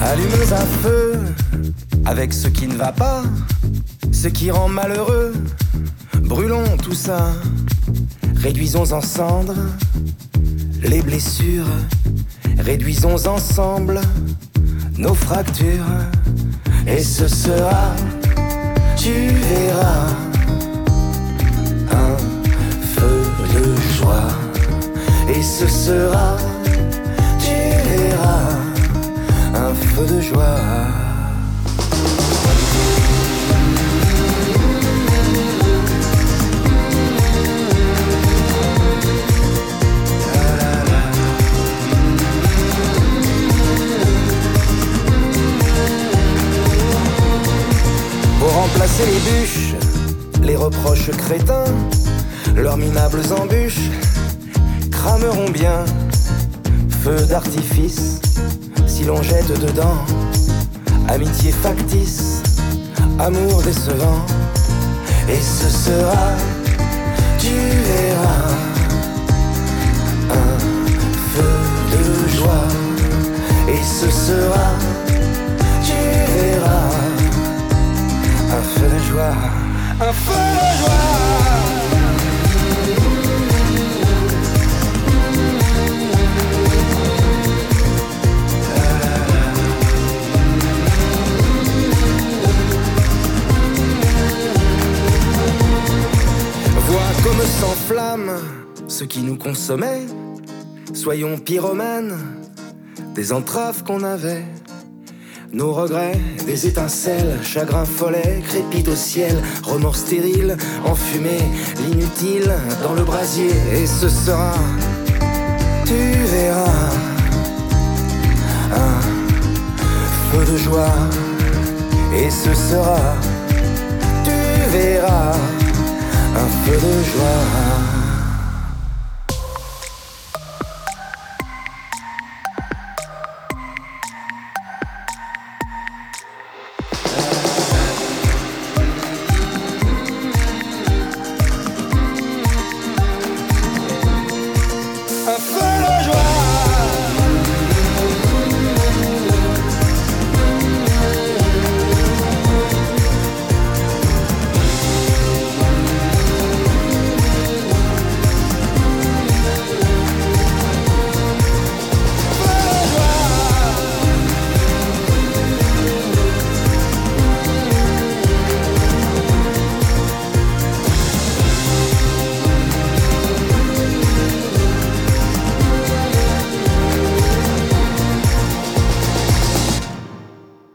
Allumons un feu avec ce qui ne va pas, ce qui rend malheureux. Brûlons tout ça, réduisons en cendres les blessures, réduisons ensemble nos fractures. Et ce sera, tu verras, un feu de joie. Et ce sera, tu verras, un feu de joie. Pour remplacer les bûches, les reproches crétins, leurs minables embûches crameront bien. Feu d'artifice, si l'on jette dedans amitié factice, amour décevant. Et ce sera, tu verras, un feu de joie. Et ce sera, tu verras, un feu de joie, un feu de joie. Vois comme s'enflamme ce qui nous consommait. Soyons pyromanes des entraves qu'on avait. Nos regrets, des étincelles, chagrin follet, crépite au ciel, remords stériles, enfumés, l'inutile dans le brasier. Et ce sera, tu verras, un feu de joie. Et ce sera, tu verras, un feu de joie.